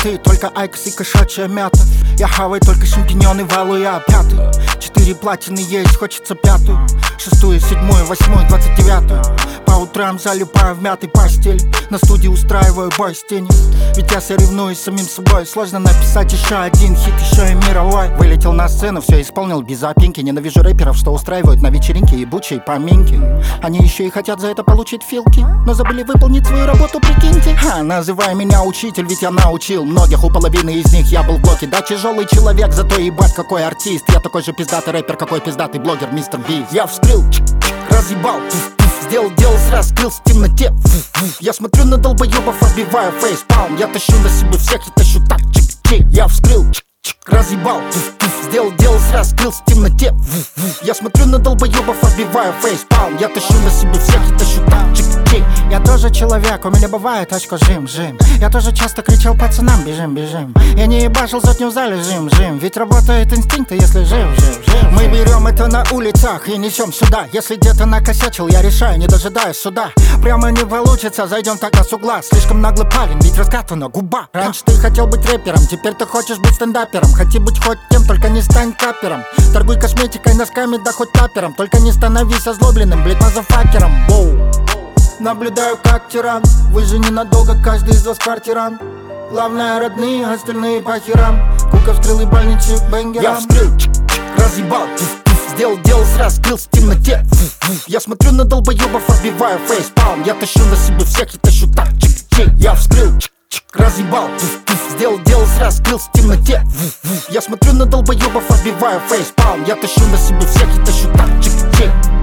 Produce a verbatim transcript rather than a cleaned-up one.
ты, только айкос и кошачья мята. Я хаваю только шампиньоны, валу я пятый. Четыре платины есть, хочется пятую. Шестую, седьмую, восьмую, двадцать девятую. По утрам залипаю в мятой постели. На студии устраиваю бой с тенью. Ведь я соревнуюсь с самим собой. Сложно написать еще один хит, еще и мировой. Вылетел на сцену, все исполнил без запинки. Ненавижу рэперов, что устраивают на вечеринке ебучие поминки. Они еще и хотят за это получить филки, но забыли выполнить свою работу, прикиньте. Ха, называй меня учитель, ведь я научил многих. У половины из них я был в блоке. Да, тяжелый человек, зато ебать какой артист. Я такой же пиздатый рэпер, какой пиздатый блогер, мистер Бист. Я вскрыл, разъебал, сделал дело, сразу скрылся в темноте. Я смотрю на долбоебов, отбиваю фейспалм. Я тащу на себе всех и тащу так, чик-чик. Я вскрыл, разъебал, сделал дело, сразу скрылся в темноте. Я смотрю на долбоебов, отбиваю фейспалм. Я тащу на себе всех и тащу так, чик-чик. Я тоже человек, у меня бывает очко жим-жим. Я тоже часто кричал пацанам бежим, бежим. Я не ебашил сотню в зале жим-жим. Ведь работает инстинкт, если жив, жив, жив. Мы берем это на улицах и несем сюда. Если где-то накосячил, я решаю, не дожидаясь суда. Прямо не получится, зайдем тогда с угла. Слишком наглый парень, ведь раскатана губа. Раньше ты хотел быть рэпером, теперь ты хочешь быть стендапером. Хоти быть хоть кем, только не стань капером. Торгуй косметикой, носками, да хоть тапером. Только не становись озлобленным, блять, мазафакером. Воу. Наблюдаю как тиран, вы же ненадолго, каждый из вас квартиран. Главное родные, остальные по херам. Кука вскрыл и больничек бенгером. Я вскрыл, разъебал, сделал дело, сразу скрылся в темноте. Я смотрю на долбоебов, отбиваю фейспалм. Я тащу на себе всех и тащу так, чик-чик. Я вскрыл, разъебал, сделал дело, сразу скрылся в темноте. Я смотрю на долбоебов, отбиваю фейспалм. Я тащу на себе всех и тащу так, чик-чик.